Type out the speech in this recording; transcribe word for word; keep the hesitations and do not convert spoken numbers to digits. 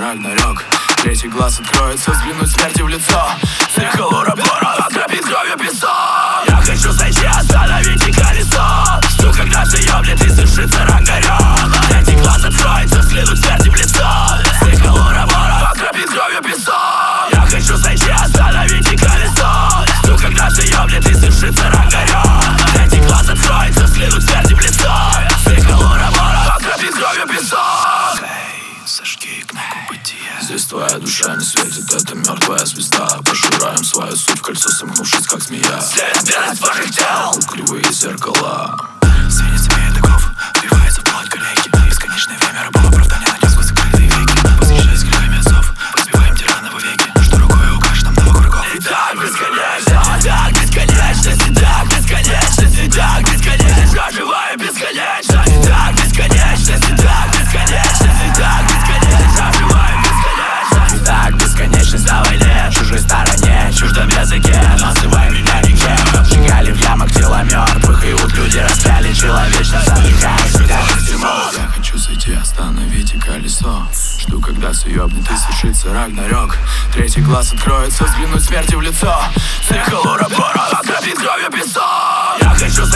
Рагнарёк. Третий глаз откроется, взглянуть смерти в лицо. Цикл Урабора окропит кровью песок. Я хочу зайти, остановить и колесо. Жду, когда съёбнет и сушится Рагнарёк. Третий глаз откроется, взглянуть смерти в лицо. Цикл Урабора окропит кровью песок. Я хочу зайти, остановить и колесо. Жду, когда съёбнет и сушится Рагнарёк. Третий глаз откроется, взглянуть смерти в лицо. Цикл Урабора окропит кровью песок. Зажги кнопку бытия. Здесь твоя душа не светит, это мертвая звезда. Пошураем свою суть в кольцо, сомкнувшись как змея. Свет ваших тел, кривые зеркала. Светит змея таков, впивается в плоть коллеги. Бесконечное время рабов оправдания на небо закрытые веки. Восхищаясь криками отцов, разбиваем тирана во веки. Что рукой укажешь нам новых врагов. И так бесконечно, так бесконечность, и так бесконечность, и так бесконечность. Проживаем бесконечно, и так бесконечность, и так бесконечность, и так бесконечность. Проживаем бесконечно, и так бесконечность на войне, чужой стороне, чуждом языке. Называй меня никем. Сжигали в ямах тела мертвых, и вот люди распяли человечно, задыхая себя ко всему. Я хочу зайти, остановите колесо. Жду, когда съёбнет и свершится Рагнарёк. Третий глаз откроется, взглянуть смерти в лицо. Цикл Урабора окропит кровью песок. Я хочу